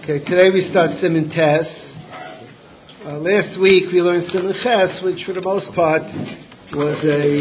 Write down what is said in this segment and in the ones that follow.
Okay, today we start Siman Tes. Last week we learned Siman Ches, which for the most part was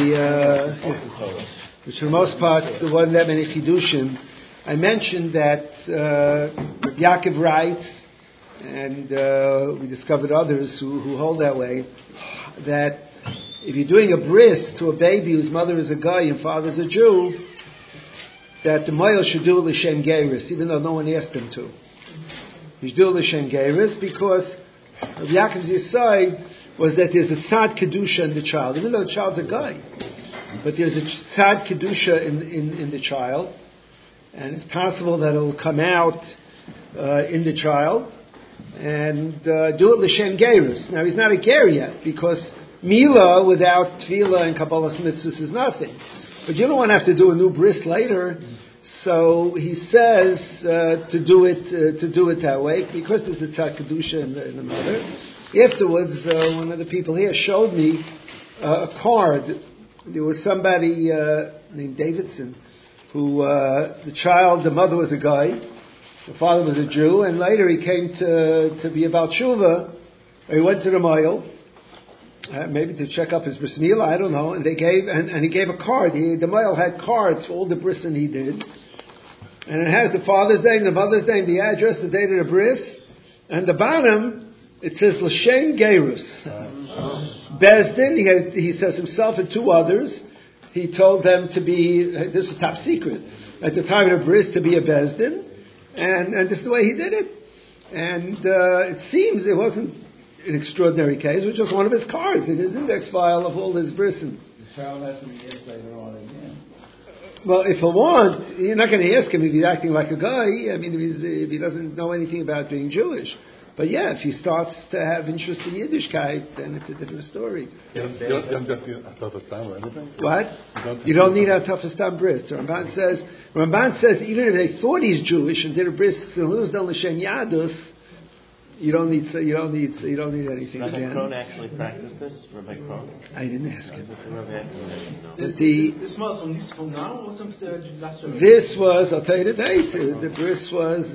the one that many chidushim. I mentioned that Rabbi Yaakov writes, and we discovered others who hold that way, that if you're doing a bris to a baby whose mother is a guy and father is a Jew, that the male should do it l'shem geiris, even though no one asked him to. He should do it l'shem geiris because Rabbi Yaakov's yesod was that there's a tzad kedusha in the child, even though the child's a guy, but there's a tzad kedusha in the child, and it's possible that it will come out in the child and do it l'shem geiris. Now he's not a ger yet because Mila without Tvila and Kabbalas Mitzvahs is nothing. But you don't want to have to do a new bris later. So he says to do it that way because there's a tzad kedusha in the mother. Afterwards, one of the people here showed me a card. There was somebody named Davidson who the mother was a guy, the father was a Jew, and later he came to be about tshuva. He went to the mile. Maybe to check up his bris milah, I don't know. And he gave a card. The male had cards for all the brisin he did, and it has the father's name, the mother's name, the address, the date of the bris, and the bottom it says l'shem geirus. Bezdin. He says himself and two others. He told them to be. This is top secret at the time of the bris to be a bezdin, and this is the way he did it. And it seems it wasn't an extraordinary case, which was one of his cards in his index file of all his brisin. The child has to be asked later on again. Well, if he wants, you're not going to ask him if he's acting like a guy. I mean, if he doesn't know anything about being Jewish. But yeah, if he starts to have interest in Yiddishkeit, then it's a different story. You don't have Atafastam or anything? What? You don't need Atafastam bris. The Ramban says even if they thought he's Jewish and did a bris L'shem Yadus, you don't need anything. Rabbi again. Krohn actually practiced this. Rabbi Krohn. I didn't ask him. This month from now or something? This was, I'll tell you the date. The bris was.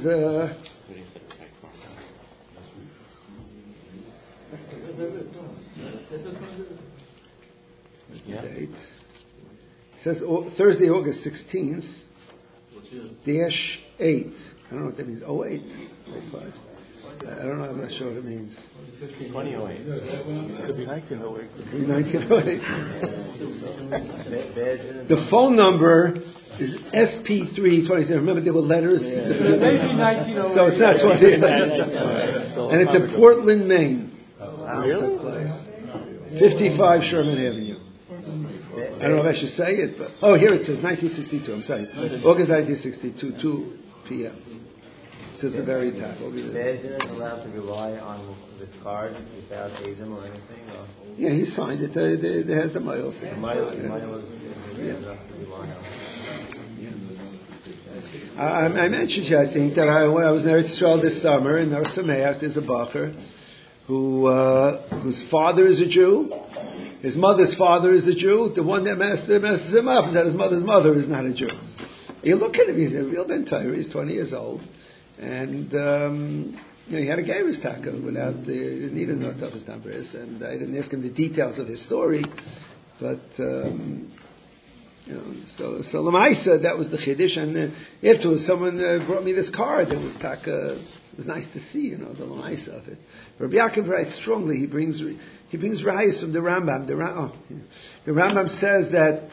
What's the date? It says Thursday, August 16th. -8. I don't know what that means. 08. 05. I don't know. I'm not sure what it means. 2008. Could be 1908. Could be 1908. The phone number is SP327. Remember there were letters? Maybe 1908. So it's not 20. And it's in Portland, Maine. Really? 55 Sherman Avenue. I don't know if I should say it, but here it says 1962. I'm sorry, August 1962, 2 p.m. It says the very top. Bezdin is allowed to rely on the card without Adam or anything? Or? Yeah, he signed it. They has the miles. The miles is I mentioned you, I think, that when I was in Eretz Yisrael this summer in Nar Sameach, there's a bacher whose father is a Jew. His mother's father is a Jew. The one that messes him up is that his mother's mother is not a Jew. You look at him; he's a real Ben Torah. He's 20 years old, and he had a geiris taka without the needed no toughest numbers. And I didn't ask him the details of his story, but so Lamaisa, that was the chiddush. And afterwards, someone brought me this card. It was taka. It was nice to see, the Lamaisa of it. Rabbi Yaakov writes strongly. He brings rayos from the Rambam. The Rambam says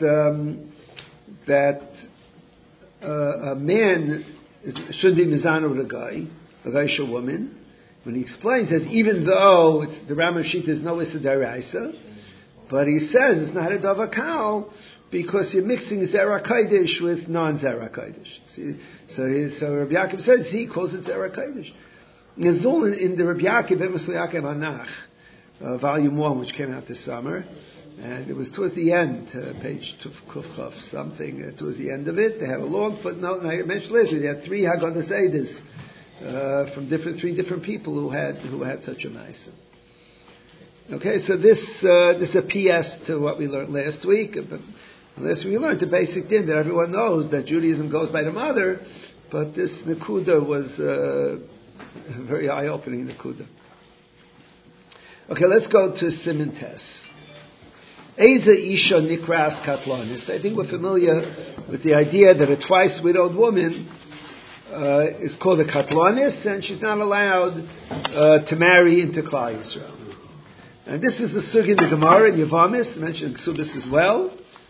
that a man shouldn't be mizana with a Gaisha woman. When he explains, says even though the Rambam sheet is no issa deraisa, but he says it's not a davakal because you're mixing zera kodesh with non-zera kodesh. So Rabbi Yaakov says he calls it zera kodesh. It's all in the Rabbi Yaakov Emes Yaakov Anach, volume 1, which came out this summer, and it was towards the end, page Kufchaf something. Towards the end of it, they had a long footnote, and I mentioned last week they had 3 Haggadah Seidos from 3 different people who had such a ma'aseh. Okay, so this is a PS to what we learned last week. But last week we learned the basic din that everyone knows that Judaism goes by the mother, but this Nakuda was Very eye-opening Nakuda. Okay, let's go to Siman Tes. Eza Isha Nikras Katlanis. I think we're familiar with the idea that a twice widowed woman is called a Katlanis, and she's not allowed to marry into Klal Yisrael. And this is a sugya in the Gemara in Yavamis, mentioned in Ksubis as well.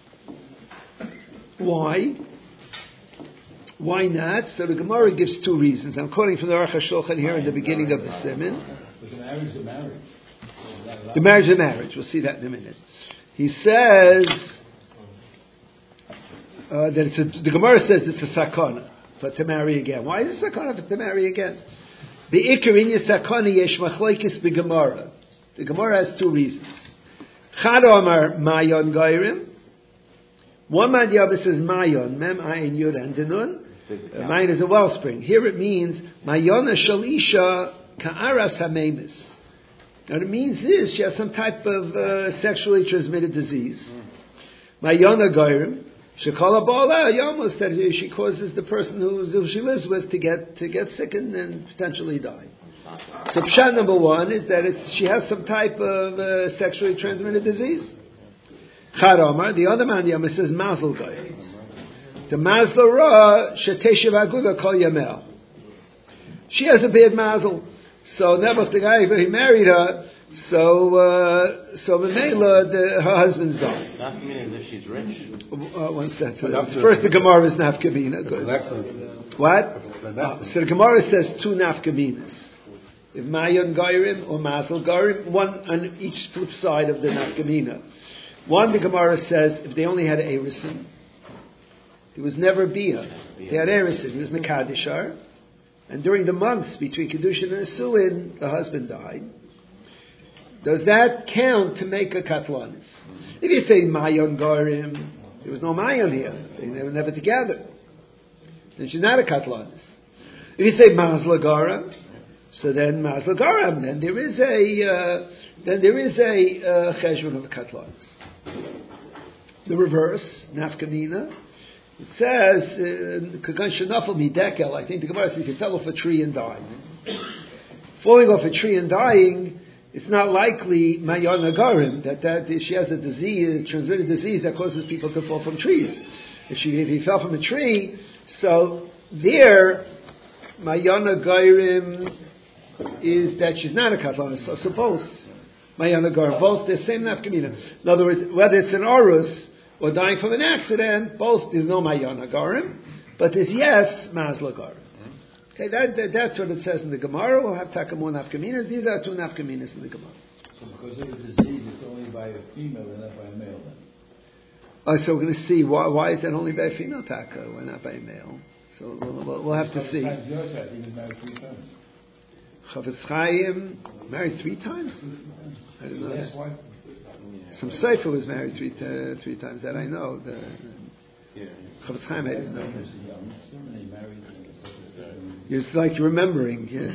Why? Why not? So the Gemara gives two reasons. I'm quoting from the Aruch HaShulchan here in the beginning of the Siman. But the marriage is a marriage. The marriage is a marriage. We'll see that in a minute. He says that the Gemara says it's a sakana, but to marry again. Why is it sakana but to marry again? The ikar inya sakana yesh machlokes b'Gemara. The Gemara has two reasons. Chad Omar Mayon Gairim. One Madhyaba says Mayon, Mem Ayin Yud and Denun. Mayon is a wellspring. Here it means Mayona Shalisha Ka'aras Hamemis. Now it means this, she has some type of sexually transmitted disease. Mayona Gairim. Shekala Bala Yamos, that she causes the person who she lives with to get sick and potentially die. So pshat number one is that she has some type of sexually transmitted disease. Chad Omar, the other man Yama says Mazel Goy. The Mazel Ra Sheteshev Aguda Kol Yamel. She has a bad mazel. So Nebuch the guy he married her. So Memela, her husband's died. Nafkamina as if she's rich. One second. First the Gemara is Nafkamina. Good. What? So the Gemara says two Nafkaminas. If Mayon Gairim or Mazel Gairim, one on each flip side of the Nafkamina. One, the Gemara says, if they only had Erisin, there was never Bia. They had Erisin, he was Mekadishar, and during the months between Kedushin and Asuin, the husband died. Does that count to make a Katlanis? If you say Mayon Gairim, there was no Mayon here. They were never together. Then she's not a Katlanis. If you say Mazla Garam, so then Mazla Garam, then there is a cheshbon of a Katlanis. The reverse, Nafkamina, it says, Kagan Shanafal Midekel, I think the Gemara says he fell off a tree and died. Falling off a tree and dying, it's not likely Mayon Agarim, that she has a disease, transmitted disease that causes people to fall from trees. If he fell from a tree, so there, Mayon Agarim is that she's not a Katlanis. So both. Mayana Garim, both the same nafkamina. In other words, whether it's an Orus or dying from an accident, both there's no Mayana Garim, but there's yes Mazla Garim. Okay, that's what it says in the Gemara. We'll have Takamur nafkaminas. These are two nafkaminas in the Gemara. So because of the disease, it's only by a female and not by a male then? So we're going to see why is that only by a female taka, why not by a male? So we'll have to see. He was married 3 times. Chavetz Chaim married 3 times? I didn't know that. Wife. Some Sefer was married 3 times, that I know. Chavetz Chaim, I didn't know that. It's like you're remembering. Yeah.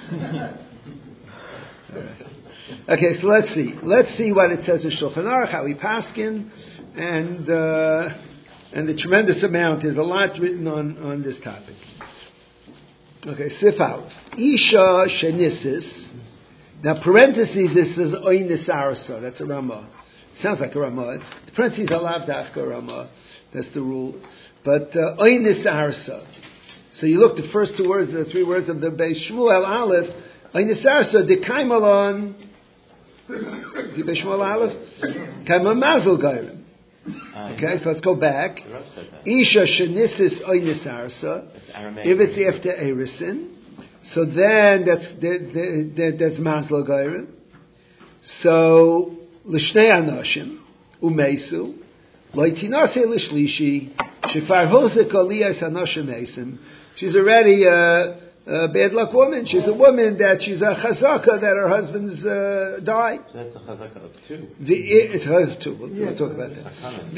Okay, so let's see. Let's see what it says in Shulchan Aruch, how we paskin, and the tremendous amount. There's a lot written on this topic. Okay, Sif Aleph. Isha Shenisis. Now, parentheses, this is Oynis Arasa. That's a Ramah. Sounds like a Ramah. The parentheses are lav dafka Ramah. That's the rule. But Oynis Arasa. So you look, the first 3 words of the Beis Shmuel Aleph. Oynis Arasa, the Kaimalon. The Beis Shmuel Aleph. Kaimal Mazel Gairim. Okay, so let's go back. Isha Shenisis Oynis Arasa. If it's after Erisin, so then that's Mazlo Gairim. So L'shnei Anashim Umeisu Loitinase L'shlishi Shefar Hosek Aliyas Anashim Eisim. She's already a bad luck woman. She's a woman that she's a chazaka that her husband's died. So that's a chazaka of 2. It's her of 2. We'll talk about that.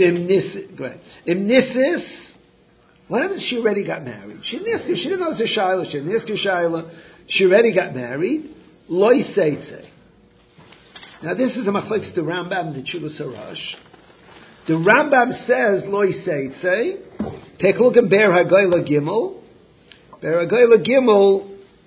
Imnisis. What happens if she already got married? She didn't know it was a Shaila. She already got married. Loi Seitze. Now this is a machlokes the Rambam and the Chuvas Harash. The Rambam says Loi Seitze. Take a look at Ber Hagoyla Gimel. Ber Hagoyla Gimel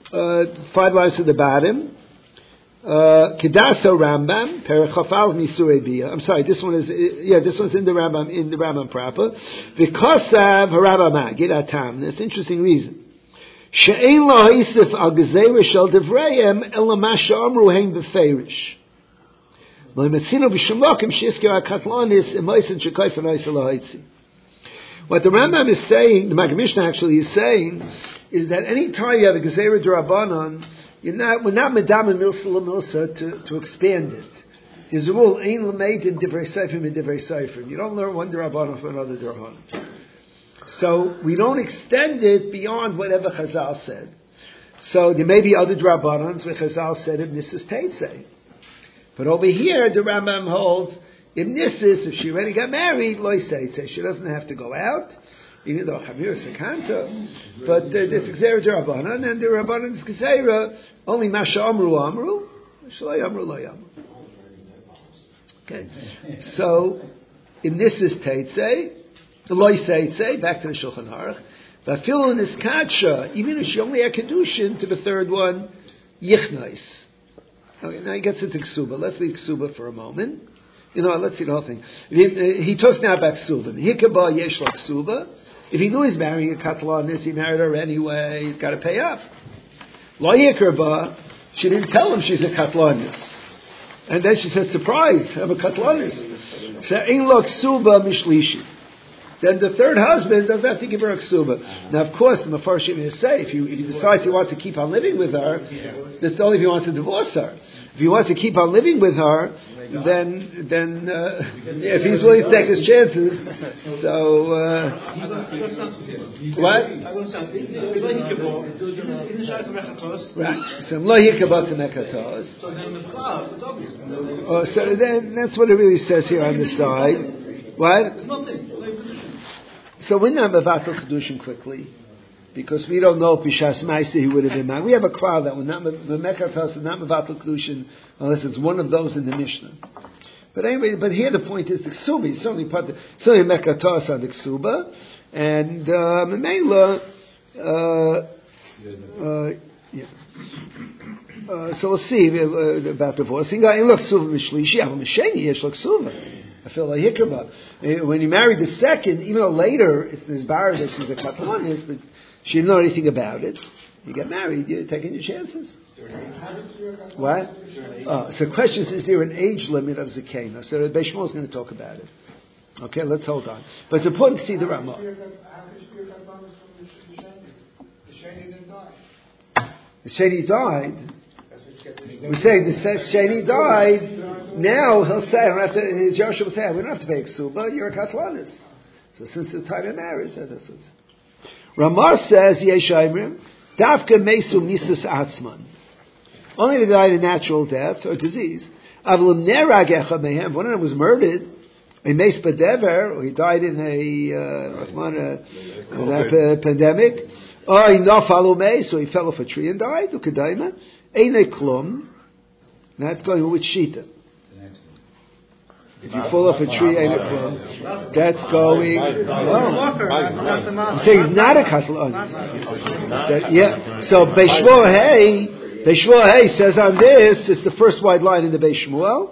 5 lines to the bottom. Kedaso Rambam, Perechafal Misurei Bia. I'm sorry, this one is, this one's in the Rambam proper. V'kosav Harabba Magid Atam. That's an interesting reason. She'ein lo ha'isif al gezeira shel devreim ela ma she'amru hein beferish. Lo metzino b'shum mokim she'izkir ha'katlonis emoisen she'koyfen oisa lo ha'itzi. What the Rambam is saying, the Maggid Mishnah actually is saying, is that any time you have a gezeira d'Rabbanan, we're not medama milsa l'milsa to expand it. There's a rule, ein l'meid in divrei seifrim and divrei seifrim. You don't learn one d'Rabbanan from another d'Rabbanan. So we don't extend it beyond whatever Chazal said. So there may be other d'Rabbanans where Chazal said Ibn Nissus Teitzei. But over here, the Rambam holds, Ibn Nissus, if she already got married, Lois Teitzei. She doesn't have to go out, even though Chavir Sekanta. But it's Gzeira d'Rabbanan, and the Rabbanan's Gzeira, only Masha Amru Amru, Shalai Amru Lo Amru. Okay. So, Ibn Nissus Teitzei, the Lois Teitzei, back to the Shulchan Aruch. But Filun is Katsha, even if she only had Kedushin to the third one, Yichnois. Okay, now he gets into Ksuba. Let's leave Ksuba for a moment. Let's see the whole thing. He talks now about Ksuba. Hikaba Yesh Lo Ksuba. If he knew he's marrying a Katlanis, he married her anyway, he's got to pay up. Lo Yikrba, she didn't tell him she's a Katlanis. And then she said, surprise, I'm a Katlanis. So, Ein Lo Ksuba Mishlishi. Then the third husband doesn't have to give her a ksuba. Now, of course, the Mefarshim is say if he decides he wants to keep on living with her, that's only if he wants to divorce her. If he wants to keep on living with her, then if he's willing to take his chances, so what? Right. So lo hikabot to mekatos. So then that's what it really says here on the side. What? So we're not mevatel kedushin quickly, because we don't know if b'shas ma'aseh he would have been married. We have a cloud that we're not mekatos, not mevatel kedushin unless it's one of those in the Mishnah. But anyway, but here the point is the ksuba. He's certainly mekatos on the ksuba, and memela. So we'll see about divorcing. Look, ksuba mishlishi, aval misheni yesh lo ksuba. I feel like Hikabah. When he married the second, even though later it's this bar that she's a Katlanis, but she didn't know anything about it. You get married, you're taking your chances. What? So the question is there an age limit of Zakena? So Beis Shmuel is going to talk about it. Okay, let's hold on. But it's important to see the Ramah. The Sheni died. We say the Sheni died. Now he'll say, his Yoshua will say, we don't have to pay ksuba, you're a Katlanis. So since the time of marriage, that's what it's. Ramah says, Yeshayimrim, Dafka Mesu Misus Atzman. Only if they died a natural death or disease. Avlim Nerag Echa Mehem, one of them was murdered, a Meis Badever, or he died in a pandemic, or he Nafalu Meis, so he fell off a tree and died, Ukadaima, Eine Klum, that's going with Shita. If you fall off a tree, that's going. I'm saying he's not a Katlanis. Yeah. So Beis Shmuel says on this, it's the first wide line in the Beis Shmuel.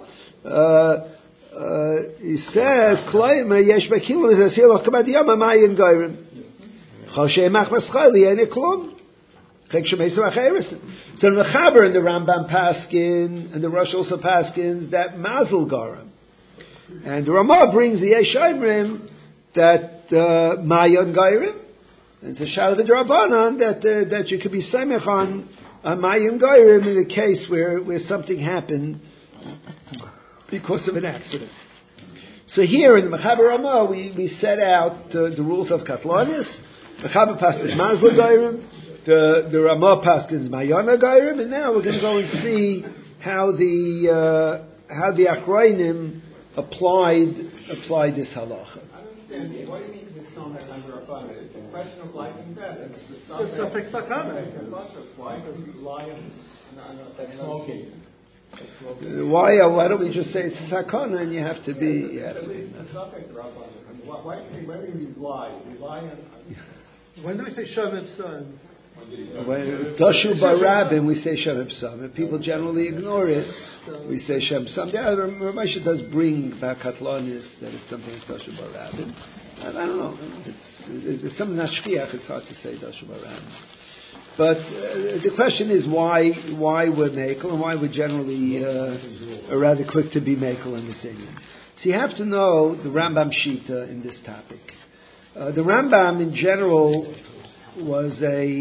He says, "Kloimer yesh bekilim is asiloch kabad yama mayin geirim. Choshe mach maschali ene klum." So the Mechaber and the Rambam Paskin and the Rosh also Paskins that Mazel Garam. And the Ramah brings the Yeshayimrim that Mayon Gairim, and to Shalav Rabbanan that you could be Samech on Mayon Gairim in a case where something happened because of an accident. So here in the Mechaber Ramah we set out the rules of Katlanis. Mechaber Paskins Mazel Gairim, the Ramah Paskins Mayon Gairim, and now we're going to go and see how the Achrayim applied this halacha. I understand. What do you mean this song under Rabbanan? It's a question of life and death. It's the sakana. Why does he lie on smoking? Why don't we just say it's a sakana and you have to be... At least the suffix Rabbanan. Why do you lie? You lie on... When do we say Shavim Son? When Dashu Barabim, we say Shem Epsam. If people generally ignore it, we say Shem Epsam. The other Ramesha does bring Vakatlonis that it's something that's Dashu Barabim. I don't know. It's something Nashkiach. It's hard to say Dashu Barabim. But the question is why we're Mekel and why we're generally rather quick to be Mekel in this Indian. So you have to know the Rambam Shita in this topic. The Rambam in general was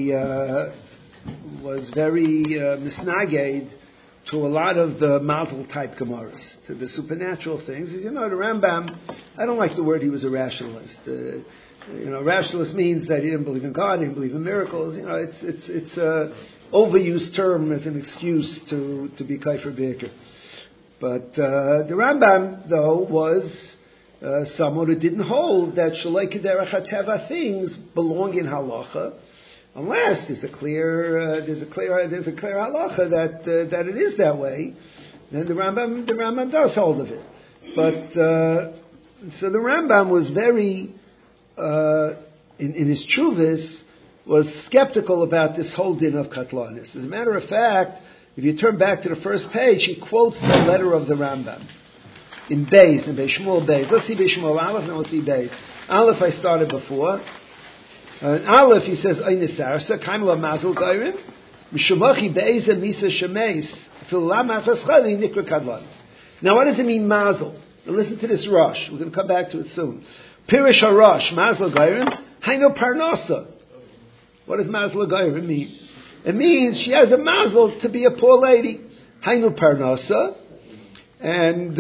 very misnaged to a lot of the Mazel type Gemaras, to the supernatural things. As you know, the Rambam, I don't like the word he was a rationalist. Rationalist means that he didn't believe in God, he didn't believe in miracles. It's a overused term as an excuse to be Kaifer Beker. But the Rambam, though, was someone who didn't hold that Shalei Kederach HaTeva things belong in halacha, unless there's a clear halacha that it is that way. Then the Rambam does hold of it. But so the Rambam was very in his Chuvas was skeptical about this whole din of Katlanis. As a matter of fact, if you turn back to the first page, he quotes the letter of the Rambam in Beis, in Beishmuel Beis. Let's see Beishmuel Aleph, then we'll see Beis. Aleph I started before. In Aleph he says, Oynisarsa, Kaimla Mazel Gairim, Mishumachi Beis and Misa Shemeis, Filam Achaschali, Nikra Kadlanis. Now what does it mean, Mazel? Now listen to this Rosh. We're going to come back to it soon. Pirish HaRosh, Mazel Gairim, Haino Parnasa. What does Mazel Gairim mean? It means she has a mazel to be a poor lady. Hainu Parnasa. And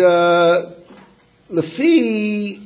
Lefi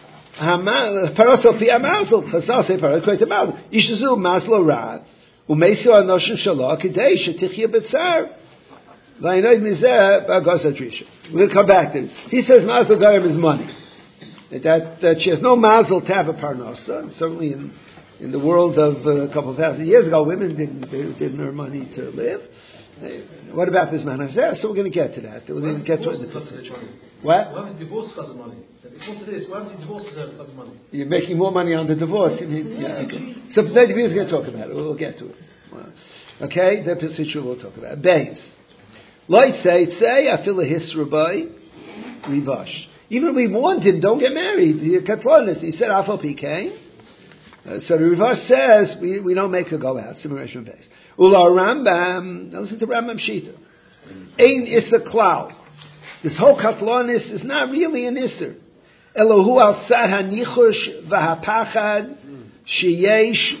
Parnasa Fi Amazel. Chazal say Parnasa quite a mazel. Yishazu Mazel Ra. Umeisu Anoshin Shalach Kidei Shetichya Betzar. Vainoid Mizeh Ba'Gaza Trisha. We'll come back to it. He says Mazel Gairim is money. That she has no mazel to have a Parnasa. Certainly in the world of a couple of thousand years ago, women didn't earn money to live. What about this man? So we're going to get to that. We're going to get to it. What? Why haven't you divorced because of money? According to this, why haven't you divorced because of money? You're making more money on the divorce. Yeah, okay. So we're going to talk about it. We'll get to it. Okay, the procedure we'll talk about. Beis. Light say, I feel a hisrabai, rivash. Even we warned him, don't get married. He said, Afal PK. So the Rivash says, we don't make her go out. Simulation base. Ula Rambam, now listen to Rambam Shita. Ein Issa Klau. This whole Katlonis is not really an Isser. Elohu al tzad hanichush v'hapachad sheyesh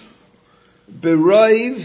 beroiv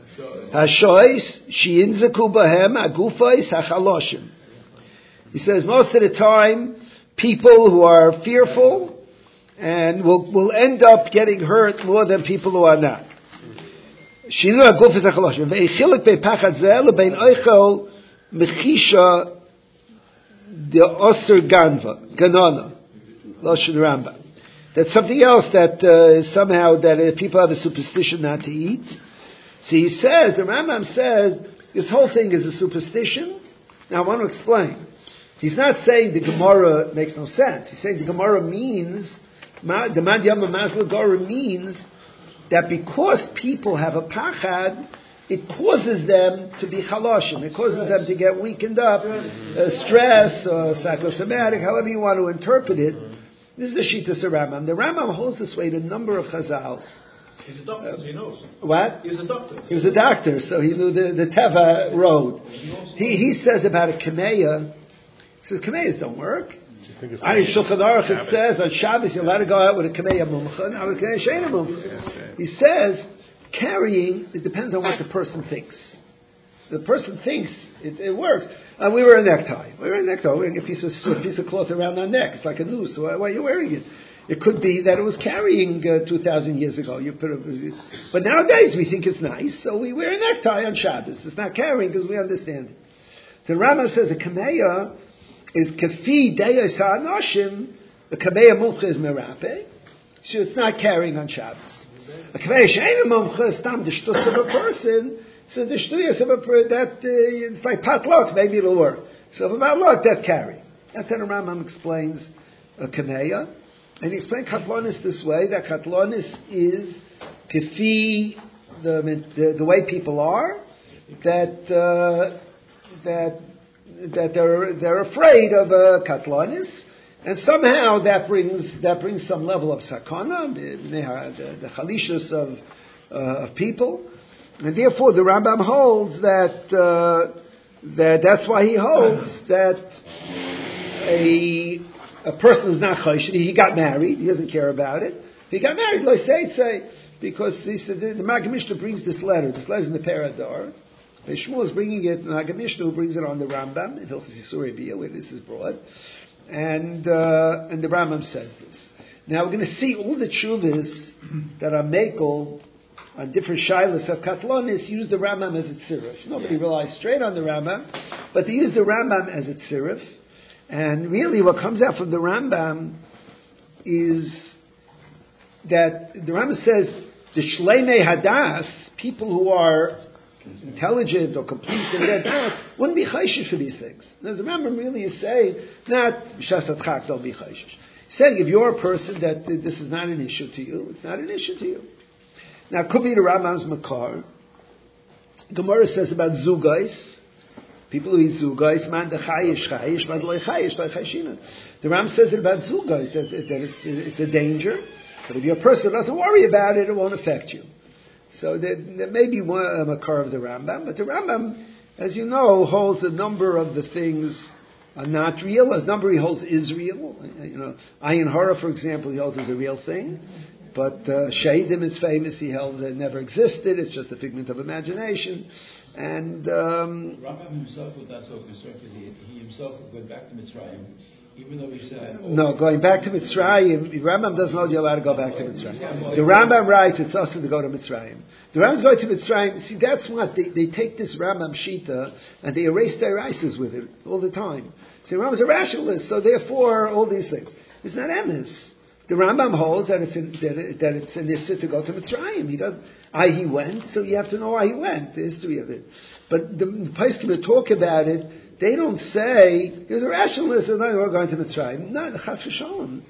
hashois sheinzaku bahem agufais hachaloshim. He says most of the time, people who are fearful and will end up getting hurt more than people who are not. Shinu aguf is hachaloshim. Ve'echilek be'pachad zeh lebein oichel mechisha the Osir Ganana, Loshen Rambam. That's something else that somehow that people have a superstition not to eat. So he says, the Rambam says, this whole thing is a superstition. Now I want to explain. He's not saying the Gemara makes no sense. He's saying the Gemara means, the Madyama Masla Gemara means that because people have a pachad, it causes them to be chaloshim. It causes them to get weakened up, stress, or psychosomatic, however you want to interpret it. This is the Shittas Rambam. The Rambam holds this way in a number of chazals. He's a doctor, so he knows. What? He was a doctor. He was a doctor, so he knew the Teva road. He says about a kameya, he says kameas don't work. In Shulchan Aruch it says on Shabbos you're allowed to go out with a kameya mumcha, not with a kameya sheina mumcha. He says, carrying, it depends on what the person thinks. The person thinks it works. We wear a necktie. We're wearing a piece of cloth around our neck. It's like a noose. Why are you wearing it? It could be that it was carrying 2,000 years ago. But nowadays we think it's nice, so we wear a necktie on Shabbos. It's not carrying because we understand it. So Rambam says a kameya is kafi deyos ha'anoshim. The kameya mumcha is merape, so it's not carrying on Shabbos. A kameya she'ena mumcha is tam the shtus of a person. So the shtuyas of a person that it's like potluck. Maybe it'll work. So if about luck, that's carrying. That's how the Rambam explains a kameya. And he explained katlonis this way, that katlonis is kefi the way people are, that they're afraid of katlanis, and somehow that brings some level of sakana, the chalishus of people, and therefore the Rambam holds that's why he holds that a person is not choshen. He got married. He doesn't care about it. If he got married, lo say, because he said the Maggid Mishnah brings this letter. This letter is in the Paradar. Shmuel is bringing it. The Maggid Mishnah who brings it on the Rambam in Hilchos Yisur Biyah, where this is brought, and the Rambam says this. Now we're going to see all the tshuvas that are mekel on different shilas of katlonis use the Rambam as a tziruf. Nobody relies straight on the Rambam, but they use the Rambam as a tziruf. And really what comes out from the Rambam is that the Rambam says the shleimei hadas, people who are intelligent or complete in their das, wouldn't be chayshish for these things. Now, the Rambam really is saying, not b'shas adchak, don't be chayshish. He's saying if you're a person that this is not an issue to you, it's not an issue to you. Now, it could be the Rambam's makar. Gemara says about zugais, people who eat zugais, man de chayish, man loy chayish, loy chayshina. The Ram says it about zugais, that it's a danger, but if you're a person that doesn't worry about it, it won't affect you. So there may be one makar of the Rambam, but the Rambam, as you know, holds a number of the things are not real. A number he holds is real. Ayin Hara, for example, he holds is a real thing. But Shahidim, it's famous, he held it never existed. It's just a figment of imagination. And Rambam himself was not so concerned because he himself would go back to Mitzrayim, even though he said... No, going back to Mitzrayim, Rambam doesn't hold you allowed to go back to Mitzrayim. The Rambam writes it's also to go to Mitzrayim. The Rambam's going to Mitzrayim. See, that's what they take this Rambam Shita and they erase their isis with it all the time. See, Rambam's a rationalist, so therefore all these things. It's not emes. The Rambam holds that it's an issue to go to Mitzrayim. He doesn't. He went, so you have to know why he went. The history of it. But the Poskim talk about it. They don't say there's a rationalist and we're going to Mitzrayim. No, the Chas v'Shalom.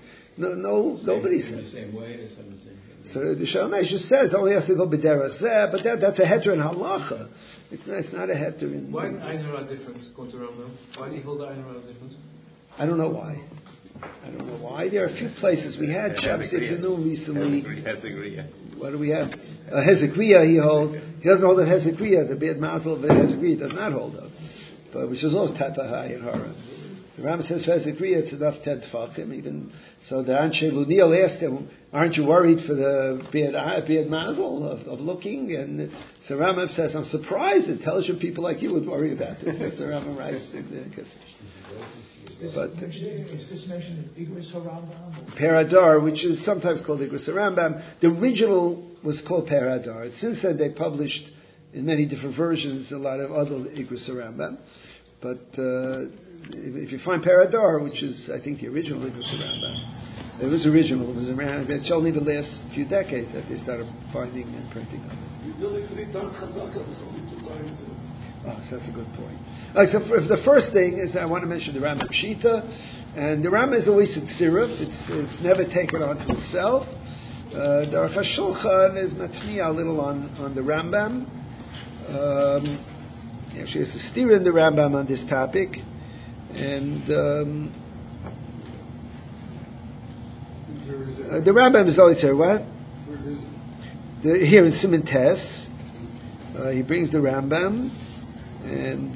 Nobody says. The same way. So the Shalom just says only has to go b'deraseh, but that's a heter in halacha. It's not a heter in. Why is Ayin Hara different? Go to Rambam. Why do you hold Ayin Hara different? I don't know why. There are a few places. We had Shabbos Yevenu recently. What do we have? Hezekiah he holds. He doesn't hold of Hezekiah. The Be'ed Mazel of Hezekiah does not hold of. But which is also Tata Ayin Hara. The Rambam says for Hezekiah it's enough 10 tefachim. Even so, the Anshe Lunil asked him, "Aren't you worried for the Be'ed Mazel of looking?" And so Rambam says, "I'm surprised intelligent people like you would worry about this." That's the Rambam writes. But is this mentioned in Igros HaRambam? Paradar, which is sometimes called Igros HaRambam, the original was called Paradar. Since then they published in many different versions a lot of other Igros HaRambam. But if you find Paradar, which is I think the original Igros HaRambam, it was original. It was around. It's only the last few decades that they started finding and printing of it. Oh, so that's a good point. So the first thing is I want to mention the Rambam Shita, and the Rambam is always a tziruf. It's never taken onto itself. The Aruch HaShulchan is matniya a little on the Rambam. Actually, there's a steer in the Rambam on this topic, and the Rambam is always there. What? Here in Siman Tes, he brings the Rambam. And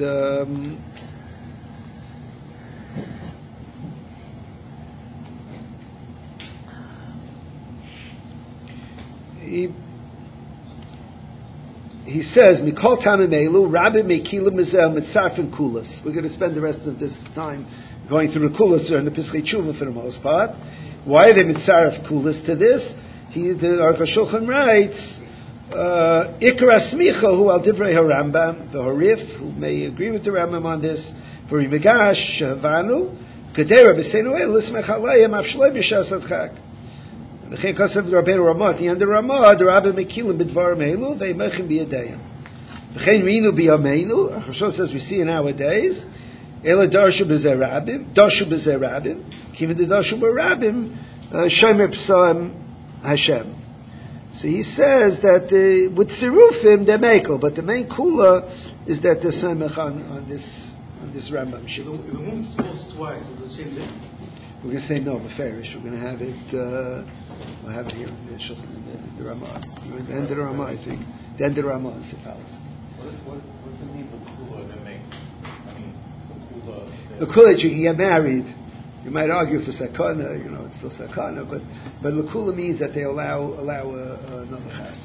he says, Mikol Tamim Elu, Rabbi Mekilim Mizel Mitzarfen Kulas. We're going to spend the rest of this time going through the Kulas during the Pischei Tshuva for the most part. Why are they Mitzaref Kulas to this? The Aruch HaShulchan writes, Ikra Smicha, who al Divrei HaRambam, the Horif, who may agree with the Rambam on this, for Rimegash Shavanu, Kedera B'Seinu El Lismech Alayim Avshloi B'Shas Adchak. V'chein Kosev Rabbeinu Ramah, the end of Ramah, the Rabbi Mekilim B'Dvarim Elu, Ve'imechim B'Yadayim. V'chein Rinu B'Yameinu, Achashon says we see nowadays, Ela Darshu B'Zeh Rabim, Kivin the Darshu B'Rabim, Shomer P'Sam Hashem. So he says that with Sirufim they're Mekel, but the main Kula is that they're Samech on this Rambam Shit. The woman's divorced twice, so the same thing? We're going to say no, Beferish. We're going to have it. We'll have it here in the Ramah. At the end of the Ramah, I think. The end of the Ramah is the palace. What's the name of Kula that make? I mean, the Kula, you can get married. You might argue for Sakana, it's still Sakana, but the Kula means that they allow another Chas.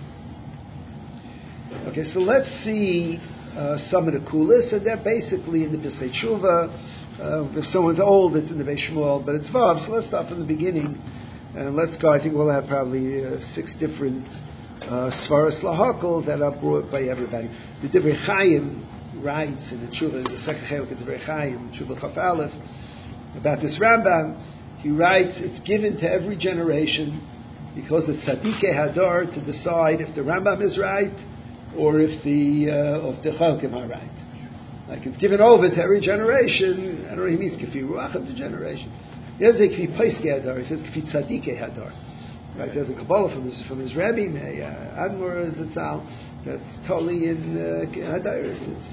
Okay, so let's see some of the Kulas, and they're basically in the B'sei Tshuva. If someone's old, it's in the Beis Shmuel, but it's Vav, so let's start from the beginning, and let's go. I think we'll have probably 6 different Svaras Lahakol that are brought by everybody. The Divrei Chaim writes in the Tshuva, the second Chelik of Divrei Chaim, Tshuva Chaf Aleph, about this Rambam. He writes, it's given to every generation because it's Tzadikei Hadar to decide if the Rambam is right or if the Chalkim are right. Like it's given over to every generation. I don't know what he means, K'fi Ruach of the generation. He doesn't say K'fi Paiskei Hadar, he says K'fi Tzadikei Hadar. Right? There's a Kabbalah from his Rebbe, Admor Zatzal, that's totally in Hadaris. It's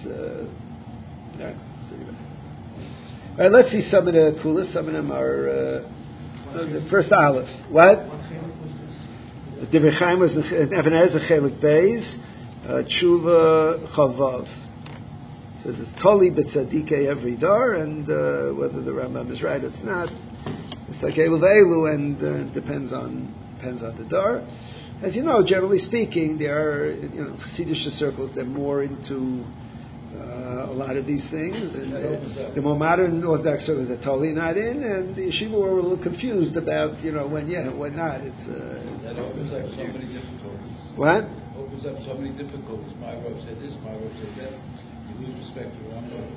all right, let's see some of the Kulas. Some of them are the first Aleph. What? The Divrei Chaim was Even Ezer Chelik Beis, Tshuva Chavav. Says it's Toli B'Tzadikei every dar, and whether the Rambam is right, it's not. It's like Elu Ve'elu, and depends on the dar. As you know, generally speaking, there are Chassidish circles. They're more into a lot of these things, and the more modern Orthodox circles are totally not in, and the yeshiva were a little confused about when not. It's that opens up so many difficulties. What? Opens up so many difficulties. My Rav said this, my Rav said that. You lose respect for Rambam.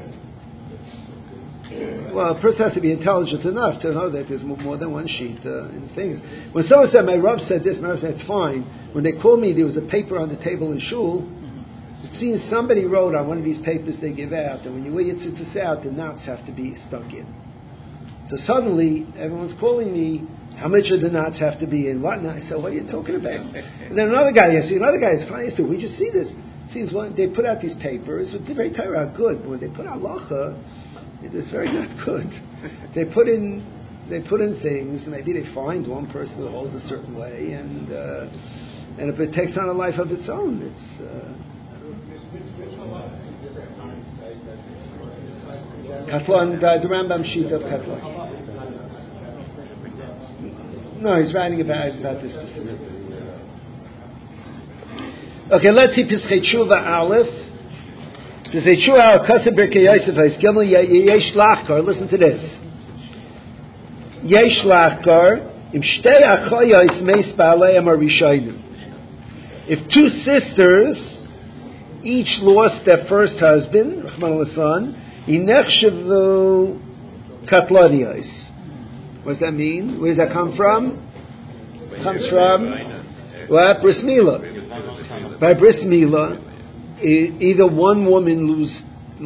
Well, a person has to be intelligent enough to know that there's more than one sheet in things. When someone said, my Rav said this, my Rav said, it's fine. When they called me, there was a paper on the table in shul. It seems somebody wrote on one of these papers they give out that when you wear your tzitzis out, the knots have to be stuck in. So suddenly, everyone's calling me, how much of the knots have to be in? What? And I said, what are you talking about? And then another guy is funny. I said, we just see this. It seems they put out these papers, they're very Torah good, but when they put out Lacha, it is very not good. They put in things, maybe they find one person who holds a certain way, and if it takes on a life of its own, it's... Katlon, the Rambam sheet of Katlon. No, he's writing about this specifically. Okay, let's see Pischei Tshuva Aleph. Pischei Tshuva Aleph, Kaseh Birkei Yosef Hais Gimel Yesh Lachkar. Listen to this. Yesh Lachkar Im Shtei Achoyos Meis Ba'aleim Arishonim. If 2 sisters each lost their first husband, Rahman al-San, Inechshavu Katlonios. What does that mean? Where does that come from? It comes from what? Bris Milah. By Bris Milah, either one woman loses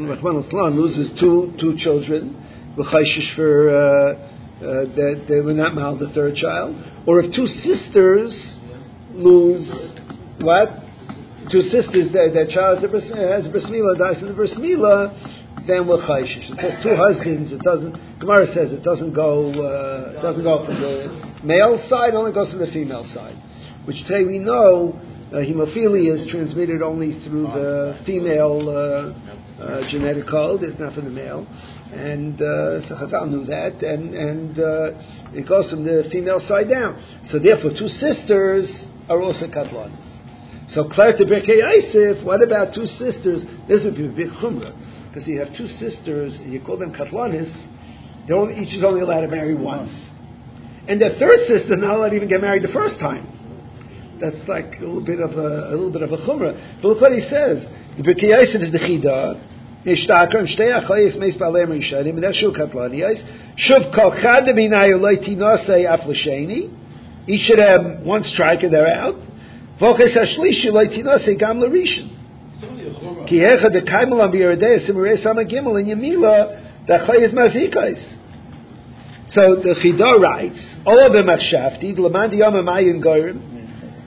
2 children, v'chayshish for that they were not mal the 3rd child, or if 2 sisters lose what? 2 sisters, their child has a bris milah, dies in the bris milah, then we're chayshish. It says 2 husbands. It doesn't. Gemara says it doesn't go from the male side. It only goes from the female side. Which today we know hemophilia is transmitted only through the female genetic code. It's not from the male. And so Chazal knew that, and it goes from the female side down. So therefore, 2 sisters are also katlanis. So Claire to Birkei Yosef, what about 2 sisters? This would be a big chumrah. Because you have 2 sisters, and you call them katlanis, each is only allowed to marry once. And their 3rd sister not allowed to even get married the first time. That's like a little bit of a chumrah. But look what he says. The Birkei Yosef is the chida. Yishtakar shtei achayis meis ba'aleim rishonim and shu katlaniyos. Shuv kol chad b'inayu lo tinasei af l'sheni. Each should have 1 strike and they're out. V'oches hashlishi lo tinasei gam l'rishon. Ki hecha de kaimelam b'yeredeis imurei sama gimel in Yemila da'chayis mazikais. So the chida writes, Ola b'machshavti, l'man diyam amayin gorim,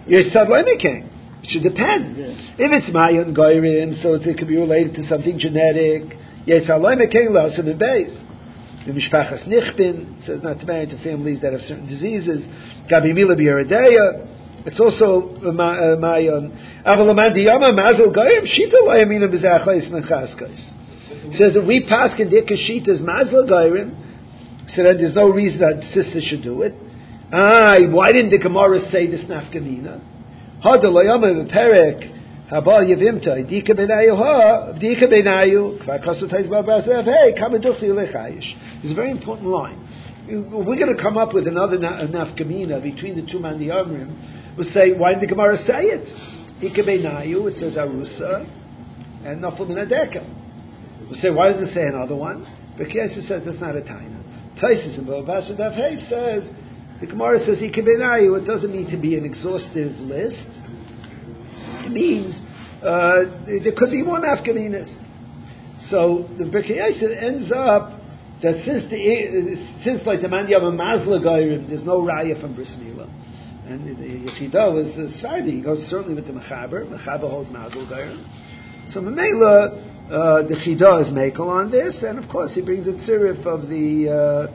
Yesad Loimekeng. It should depend. If it's Mayan Goyrim, so it could be related to something genetic. Yesad Loimekeng Lasim and Beis. The Mishpachas Nichbin says not to marry into families that have certain diseases. Gabi Mila B'Yeredeya. It's also Mayan. Avalaman Diyama Mazel Goyrim Shita Loyamina B'Zachais Menchaskais. Says if we pass in Dikka Shita's Mazel Goyrim, so then there's no reason that sisters should do it. Why didn't the Gemara say this nafkamina? Hada loyama v'perek habal yevimta dika benayu dika benayu kvar kasutayz babasef hey kamaduchli lechayish. It's a very important line. We're going to come up with another nafkamina between the two mandiyamrim. We'll say, why did the Gemara say it? Dika benayu, it says arusa and nafal minadeka. We'll say, why does it say another one? Because it says that's not a taina. Taisis and babasef hey says. The Gemara says Ikebenayu. It doesn't mean to be an exhaustive list. It means there could be more nafkaminas. So the Birkei Yosef ends up that since like the man Yama Mazla Gairim, there's no raya from Bris Milah, and the Yechidah was Sfardi. He goes certainly with the Mechaber. Mechaber holds Mazla Gairim. So Memela the Chidah is Mekel on this, and of course he brings a tzirif of the.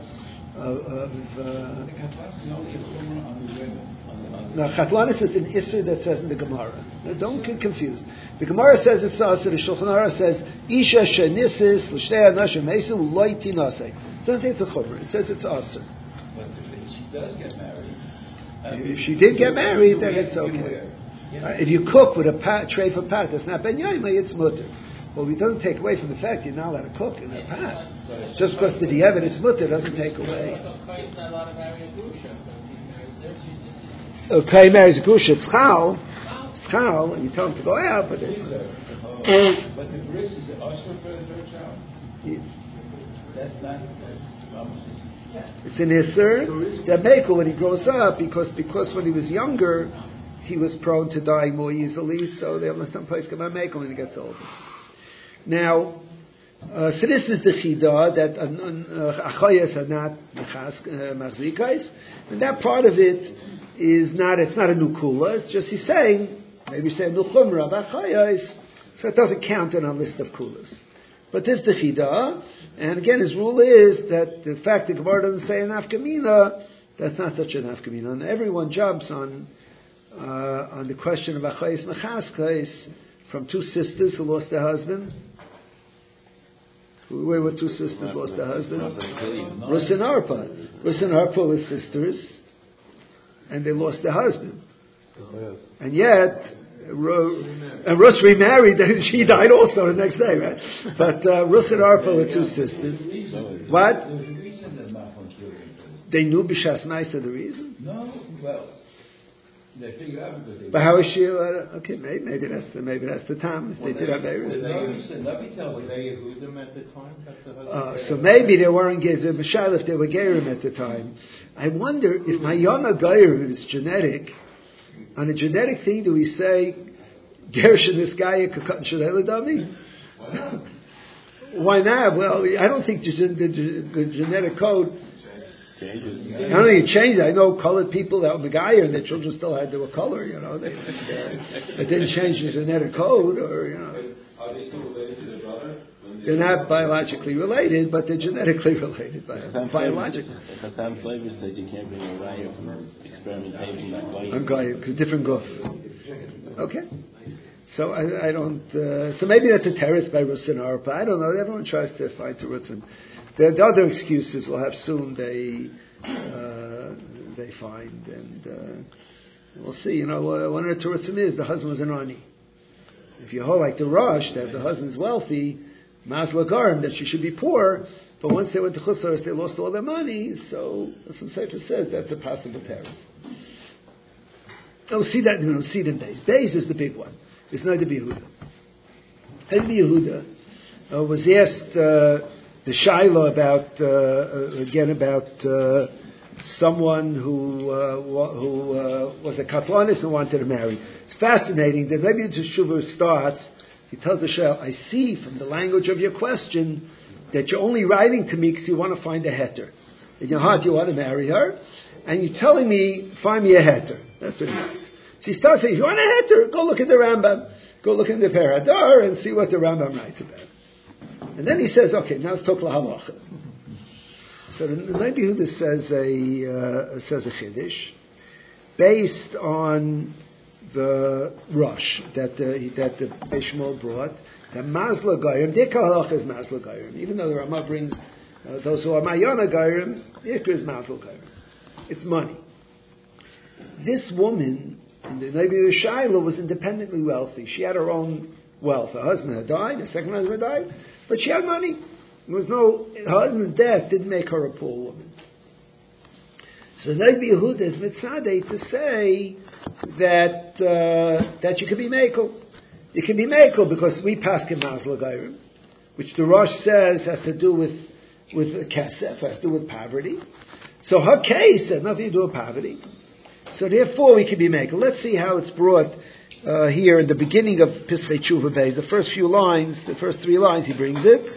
No, Chatlanis is an Isser that says in the Gemara. Now, don't get confused. The Gemara says it's Asr. The Shulchan Aruch says Isha shenisis l'shtei anashim meisu loy tinasei. It doesn't say it's a chumrah. It says it's Asr. But if she does get married, if she did get married, then it's okay. If you cook with a tray for pat, that's not ben yaimah, it's mutter. Well, we don't take away from the fact you're not allowed to cook in a pot. Just because the evidence mutter doesn't take away. Okay, marries a gusha, it's chal, and you tell him to go out, but it's... but the bris is also for the third child? Yeah. That's not... It's an isser that Mekel when he grows up, because when he was younger, he was prone to dying more easily, so they'll let some place come out Mekel when he gets older. Now, so this is the chidah that achayas are not machzikais, and that part of it is not. It's not a nukula. It's just he's saying maybe say nuchumra achayas, so it doesn't count on a list of kulas. But this is the chidah, and again his rule is that the fact that Gemara doesn't say an afkamina, that's not such an afkamina, and everyone jumps on the question of achayas mechaskais from two sisters who lost their husband. Where were two sisters lost their husband? Rus and Arpa. Rus and Arpa were sisters, and they lost their husband. And yet, and Rus remarried, and she died also the next day, right? But Rus and Arpa were two sisters. What? They knew B'Shas Ma'aser the reason? No, well, they figure out because they... But how is she allowed to... Okay, maybe that's the time if they did have Beirut. Nobody tells Were they Yehudim at the time? So maybe they weren't Gezer B'Shal if they were Gerim at the time. I wonder if Mayana Gerim is genetic. On a genetic thing, do we say Gershon this guy Kakut Shalei Dami? Why not? Well, I don't think the genetic code. I don't think it changed. I know colored people that were Megayer and their children still had their color. You know, it didn't change the genetic code, or you know. Are they still related to their brother? They're not biologically related, but they're genetically related biologically. Chassam Flavor said you can't bring a raya from experimentation on Goyim because different goof. Okay. So I don't. So maybe that's a terrace by Rus and Arpa. I don't know. Everyone tries to find Terutzim. The other excuses we'll have soon. They find, and we'll see. You know, one of the Terutzim is the husband was an ani. If you hold like the Rosh that the husband's wealthy, Mazla Garim that she should be poor, but once they went to Chutz La'aretz, they lost all their money. So some Sefer says that's a possible parent. Oh, see that? No, see them Beis. Beis is the big one. It's not the Yehuda. Yehuda was asked the Shiloh about someone who was a Katlanis and wanted to marry. It's fascinating that maybe the Shuvah starts. He tells the Shiloh, I see from the language of your question that you're only writing to me because you want to find a heter. In your heart, you want to marry her, and you're telling me, find me a heter. That's what it means. So he starts saying, if you want a heter, go look at the Rambam. Go look in the Peradar and see what the Rambam writes about. And then he says, okay, now let's talk lahalacha. So the Rebbe Yehuda says a chiddush based on the rush that the Bishmol brought. That Mazla Gayrim, the halacha is Mazla Gayrim. Even though the Rama brings those who are Mayana Gayrim, Ikra is Mazla Gayrim. It's money. This woman, in the Rebbe Yehuda Shaila, was independently wealthy. She had her own wealth. Her husband had died, her second husband had died, but she had money. Her husband's death didn't make her a poor woman. So Rebbe Yehuda is mitzadeh to say that you can be mekel. You can be mekel because we paskin Mazla Gayrim, which the Rosh says has to do with kesef, has to do with poverty. So her case has nothing to do with poverty. So therefore we can be mekel. Let's see how it's brought here in the beginning of Pischei Tshuva Beis. The first few lines, the first 3 lines, he brings it.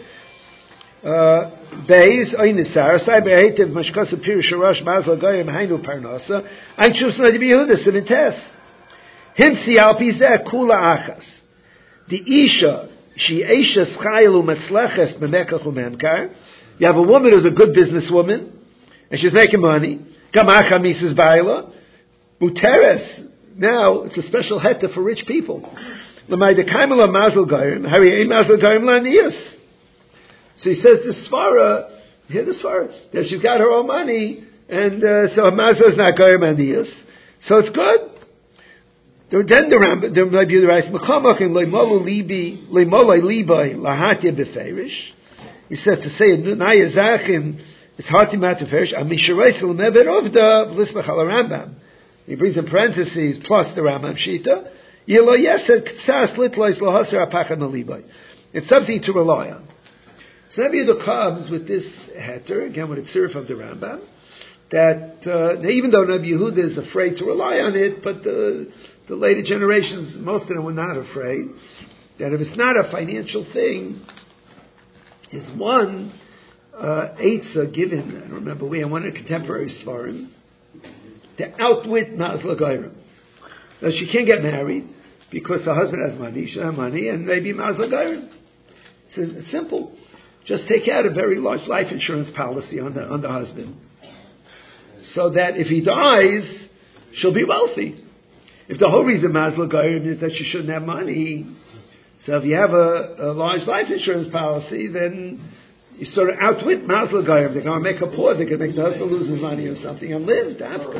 Beis Oynisar Cyber Hativ Mashkasa Pirush Rosh Mazla Goyim Hainu Parnasa Ein Shus Rebbe Yehuda Simites Himsi Al Pizeh Kula Achas the Isha She Eisha Schayelu Metzleches Memekach Umemkar. You have a woman who's a good businesswoman and she's making money. Gamacha Mises Baila Muteres. Now it's a special heta for rich people. L'may de Kaimela Mazal Goyim Hari Ein Mazal Goyim Lanius. So he says the Svara, that she's got her own money, and so Mazda is not Goyim Aniyas. So it's good. Then the Rambam, there might be the right Mekamach and Leimolu Libi, Leimolai Libai, Lahatia Beferish. He says to say, Naya Zachin, it's Hati Mataferish, Amisharais Lemeber Ovda, Vlismach al Rambam. He brings in parentheses, plus the Rambam Shita, Yelo Yesed Ktsas Litlois Lohasar Apachan Libai. It's something to rely on. So Rebbe Yehuda comes with this heter, again with a tziruf of the Rambam, that even though Rebbe Yehuda is afraid to rely on it, but the later generations, most of them were not afraid, that if it's not a financial thing, is one eitzah given, I don't remember where, one of the contemporary svarim, to outwit Mazla Gayrim. Now she can't get married because her husband has money, she doesn't have money, and maybe Mazla Gayrim. So it's simple. Just take out a very large life insurance policy on the husband, so that if he dies, she'll be wealthy. If the whole reason Mazla Gayrim is that she shouldn't have money, so if you have a large life insurance policy, then you sort of outwit Mazla Gayrim. They're going to make her poor. They're going to make the husband lose his money or something and live.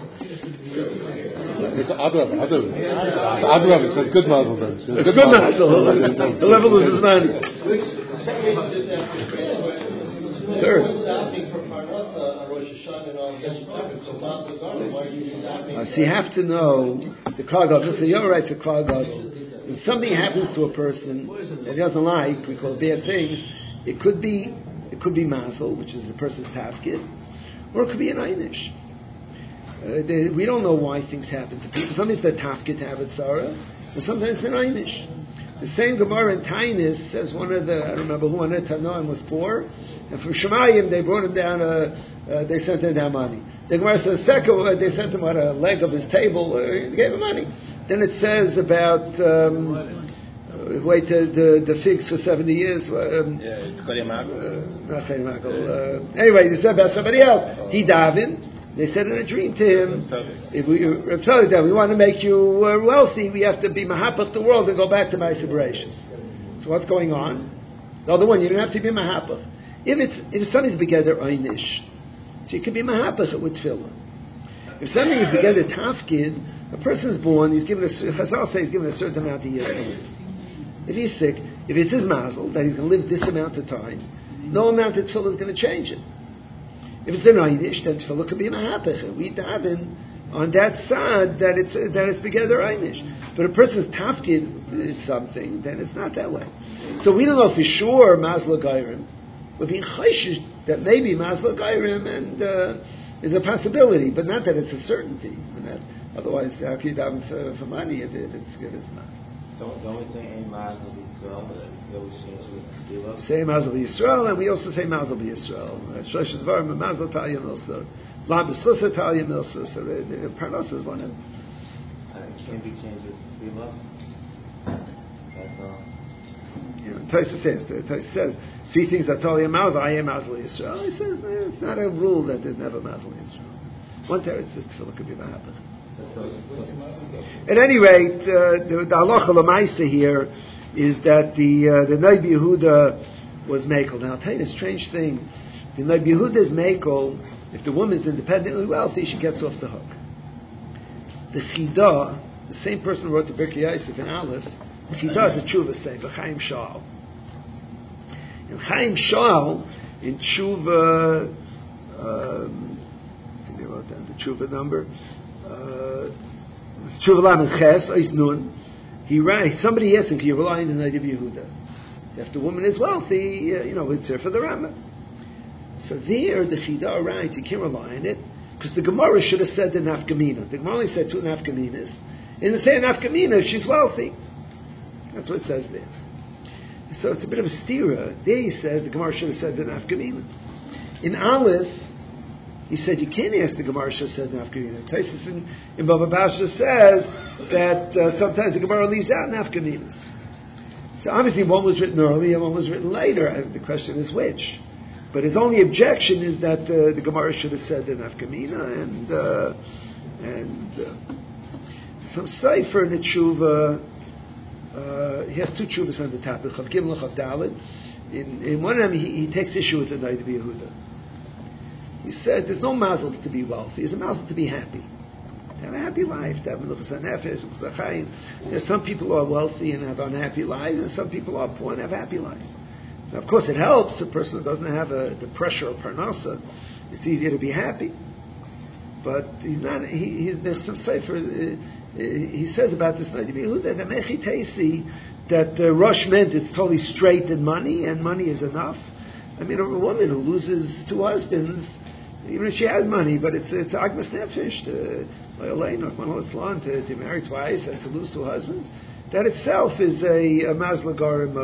It's Adrab. It says good Mazal then. It's a good Mazal. He'll never lose his money. Third. So you have to know the Klal Gadol. Listen, you're right to Klal Gadol. When something happens to a person that he doesn't like, we call bad things, it could be Mazel, which is the person's tafkid, or it could be an einish. We don't know why things happen to people. Sometimes they're tafkid to have it tzara, and sometimes they're einish. The same Gemara in Tainis says one of the, I don't remember who, one of the Tanoim was poor, and from Shemayim they brought him down, they sent him down money. The Gemara says second, they sent him on a leg of his table, they gave him money. Then it says about, wait the figs for 70 years. Not Chayim anyway, they said about somebody else. He davened. They said in a dream to him, if we want to make you wealthy, we have to be mahapach the world and go back to my separations. So what's going on? The other one, you don't have to be mahapach. If something's begeder einish, so you can be mahapach with tefillah. If something is begeder tafkid, a person is born, Chazal say he's given a certain amount of years to live. If he's sick, if it's his mazel, that he's going to live this amount of time, no amount of tefillah is going to change it. If it's an einish, then tefillah could be a mahapech. We daven on that side that it's together einish. But a person's tafkid is something, then it's not that way. So we don't know for sure Mazla Gayrim. We're being chayshish that maybe Mazla Gayrim and is a possibility, but not that it's a certainty. Otherwise, how can you daven for money if it's good as Mazla? Don't we say Ein Mazal B'Yisrael, but those change with Gila? Say Mazal B'Yisrael, and we also say Mazal B'Yisrael. Shlosh Dvarim, Mazal Talia Milsa, Lam B'Schusa Talia Milsa, so Parnas is one of them. can be changed with tefillah. That's all. Taisa says, three things that tell you mazel, I am mazel Yisrael. He says it's not a rule that there's never mazel Yisrael. One teretz says tefillah could be mahapach. At any rate, the halacha l'maisa here is that the Nob Yehuda was mekel. Now I'll tell you a strange thing. The Nob Yehuda is mekel if the woman is independently wealthy, she gets off the hook. The Chida, the same person who wrote the Birkei Yosef in Aleph, the Chida is a tshuva sefer, Chaim Shal. And Chaim Shal in tshuva, I think they wrote down the tshuva number. Tshuva Lamed Ches Ois Nun. He writes. Somebody asked him, "Can you rely on the Nob Yehuda? If the woman is wealthy, it's her for the Rambam." So there, the Chida writes, you can't rely on it because the Gemara should have said the nafkamina. The Gemara only said two nafkaminas. In the same nafkamina, if she's wealthy, that's what it says there. So it's a bit of a stira. There he says the Gemara should have said the nafkamina. In Aleph, he said you can't ask the Gemara should have said nafkamina. Taisus in Bava Basra says that sometimes the Gemara leaves out nafkaminas. So obviously one was written early and one was written later. The question is which. But his only objection is that the Gemara should have said the nafkamina and some cipher in the tshuva. He has two tshuvas on the topic of Gimel Chav Daled. In one of them, he takes issue with the Nob Yehuda. He says there's no mazel to be wealthy. There's a mazel to be happy. To have a happy life. To have menuchas hanefesh, menuchas chayim. There's some people who are wealthy and have unhappy lives, and some people are poor and have happy lives. Now, of course, it helps a person who doesn't have the pressure of parnasa. It's easier to be happy. But he's not. There's some cipher. He says about this Nob Yehuda that mechitesi that Rosh meant it's totally straight in money and money is enough. I mean, a woman who loses two husbands, even if she has money, but it's agmas nefesh to marry twice and to lose two husbands. That itself is a maslagarim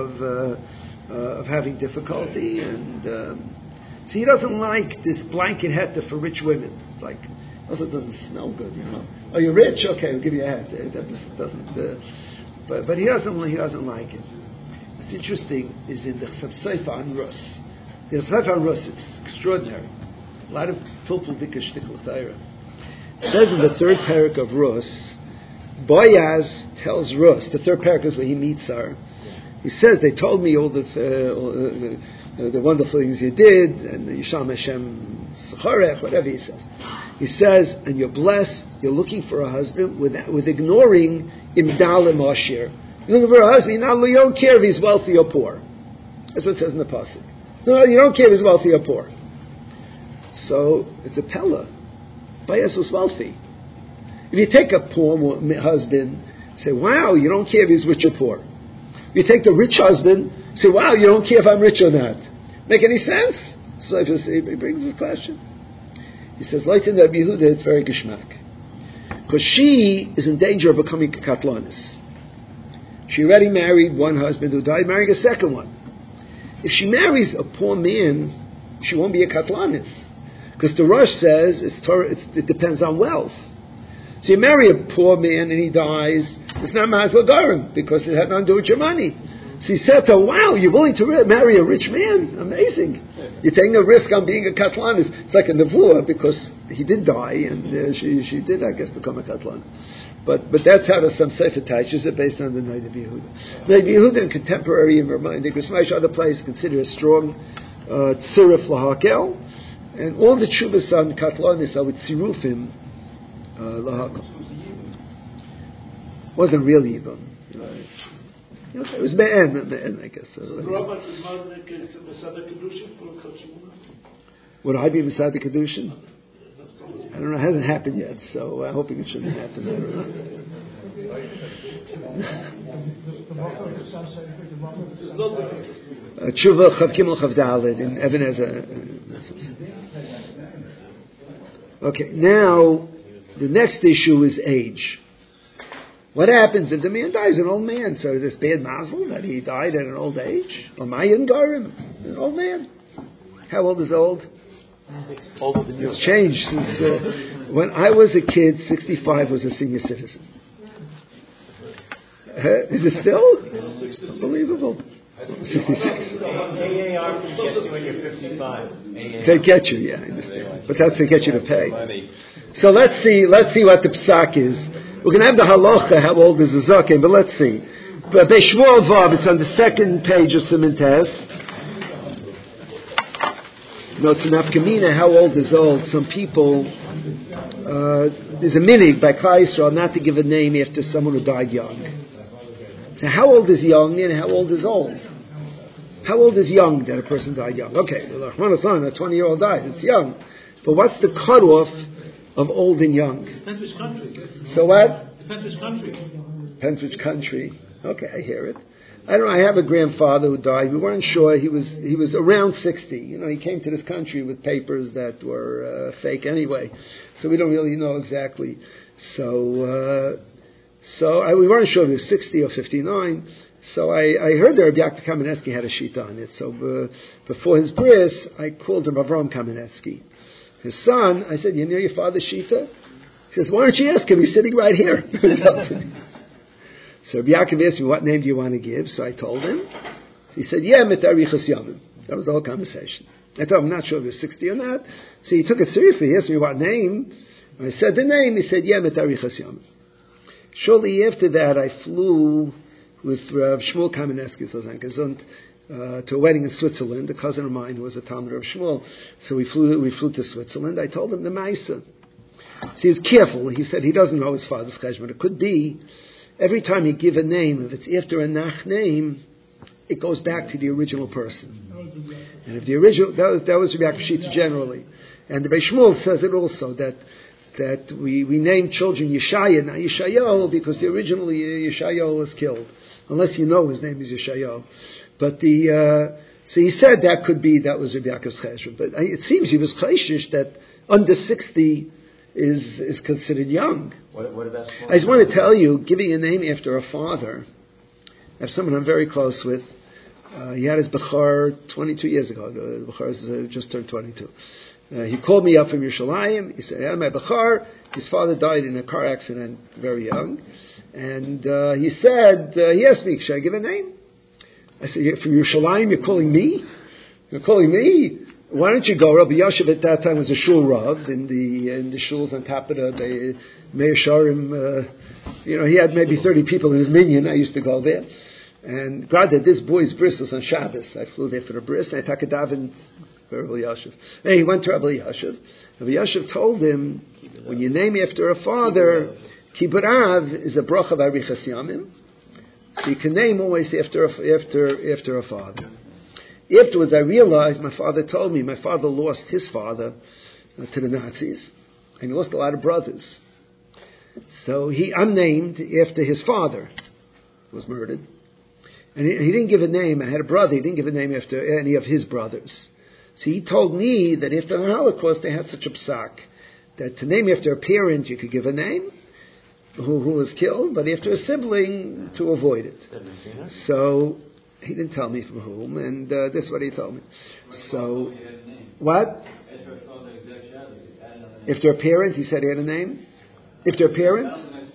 of having difficulty, and so he doesn't like this blanket heta for rich women. It's like also it doesn't smell good, Oh, you're rich? Okay, we'll give you a hat. That doesn't. But he doesn't like it. What's interesting is in the Seifa on Rus. The Seifa on Rus, it's extraordinary. A lot of pilpul dika shtikl chayra. It says in the third parak of Rus, Boaz tells Rus. The third parak is where he meets her. He says, they told me all the wonderful things you did, and Yisham Hashem Secharech, whatever he says. He says, and you're blessed, you're looking for a husband with ignoring Imdalim Ashir. You're looking for a husband, you don't care if he's wealthy or poor. That's what it says in the pasuk. No, you don't care if he's wealthy or poor. So, it's a Pella. Boaz was wealthy. If you take a poor husband, say, wow, you don't care if he's rich or poor. You take the rich husband, say, wow, you don't care if I'm rich or not. Make any sense? So he brings this question. He says, like in Nob Yehuda, it's very geshmak. Because she is in danger of becoming a katlanis. She already married one husband who died, marrying a second one. If she marries a poor man, she won't be a katlanis. Because the Rosh says it depends on wealth. So you marry a poor man and he dies, it's not Masla Garim, because it had nothing to do with your money. So he said to her, wow, you're willing to marry a rich man? Amazing. You're taking a risk on being a katlanis. It's like a nevuah, because he did die, and she did, I guess, become a katlanis. But that's how the some Sefer Taishas are based on the Nob Yehuda. Nob Yehuda in contemporary and the Grismaish other places consider a strong tziruf lahakel, and all the tshuvas on katlanis are with tzirufim lahakel. Wasn't really even. It was me'en, I guess. Would I be Masad Kedushin? I don't know. It hasn't happened yet, so I'm hoping it shouldn't happen. I don't know. Tshuva Chav Gimel Chav Daled in Even Ezer. Okay, now the next issue is age. What happens if the man dies an old man? So is this bad mazel that he died at an old age? Or Mayan Garim, an old man? How old is old? Older than you. It's changed since when I was a kid. 65 was a senior citizen. Is it still? Unbelievable. 66. AAR can get you when you're 55. They get you, yeah, I understand. But that's to get you to pay. So let's see what the psak is. We're going to have the halacha, how old is the zaken, but let's see. But Beshmuel Vav, it's on the second page of Simantes. No, it's an afkamina, how old is old. Some people, there's a minig by Klal Yisrael not to give a name after someone who died young. So how old is young and how old is old? How old is young that a person died young? Okay, well, Rahman Hassan, a 20-year-old dies, it's young. But what's the cutoff of old and young? Depends which country. So what? Depends which country. Depends which country. Okay, I hear it. I don't know, I have a grandfather who died. We weren't sure. He was around 60. You know, he came to this country with papers that were fake anyway. So we don't really know exactly. We weren't sure if he was 60 or 59. So I heard that Rabbi Yaakov Kamenetsky had a shita on it. So before his bris, I called him Avram Kamenetsky. His son, I said, you know your father's shita? He says, why don't you ask him? He's sitting right here. So Rabbi Yaakov asked me, what name do you want to give? So I told him. He said, yeah, Mitarichas Yamim. That was the whole conversation. I told him, I'm not sure if he was 60 or not. So he took it seriously. He asked me what name. When I said the name, he said, yeah, Mitarichas Yamim. Shortly after that, I flew with Rav Shmuel Kamenetsky to a wedding in Switzerland. A cousin of mine who was a Talmud of Shmuel. So we flew to Switzerland. I told him the Maisa. So he was careful. He said he doesn't know his father's cheshbon. It could be every time you give a name, if it's after a nach name, it goes back to the original person. And if the original, that was Rabbi Yaakov Shita generally. And the Beis Shmuel says it also, that we name children Yeshaya, not Yeshayahu, because originally Yeshayahu was killed. Unless you know his name is Yeshayahu. But so he said that was Rabbi Yaakov's cheshbon. But it seems he was chayshish that under 60 is considered young. What about I just want to tell you, giving a name after a father, I have someone I'm very close with. He had his Bechor 22 years ago. The Bechor just turned 22. He called me up from Yerushalayim. He said, my Bechor, his father died in a car accident very young. And he said, he asked me, should I give a name? I said, from Yerushalayim, you're calling me? You're calling me? Why don't you go? Rabbi Yashiv at that time was a shul rav in the shuls on top of the Meir Sharim. He had maybe 30 people in his minyan. I used to go there. And God, that this boy's bris was on Shabbos. I flew there for the bris, and I took a daven for Rabbi Yashiv. And he went to Rabbi Yashiv. Rabbi Yashiv told him, when you name after a father, Kibbur Av is a bracha of Arichas Yamim. So you can name always after a father. Afterwards, I realized my father told me my father lost his father to the Nazis, and he lost a lot of brothers. So I'm named after his father, who was murdered. And he didn't give a name. I had a brother. He didn't give a name after any of his brothers. So he told me that after the Holocaust, they had such a psak that to name after a parent, you could give a name who was killed, but after a sibling, to avoid it. So he didn't tell me from whom, and this is what he told me. So, what? If they're a parent, he said he had a name? If they're a parent?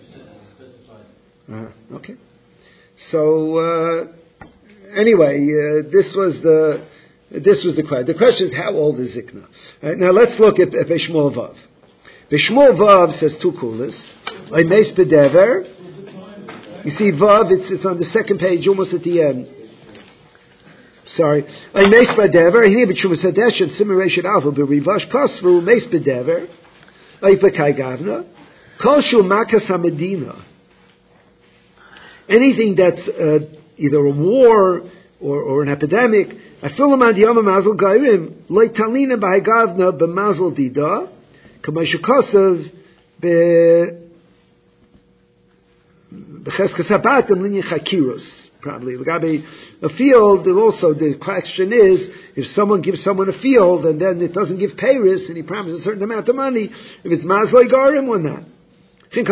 Okay. So, anyway, this was the question. The question is, how old is Zikna? Now let's look at Beshmuel Vav. Beshmuel Vav says two kulas. Meis Bedever. You see Vav, it's on the second page, almost at the end. Sorry. Meis Bedever. Here b'tshuva sadesh and simulation alpha b'rivash kasvu Meis Bedever. B'kai Gavna. Kol shu makas hamedina. Anything that's either a war or an epidemic. Afilu mad yom mazel gairim loy talina b'hagavna b'mazel dida k'mashu kosav b'cheskas habatim linyan chakiros. Probably a field. Also, the question is, if someone gives someone a field and then it doesn't give payris and he promises a certain amount of money, if it's mazel garim or not. The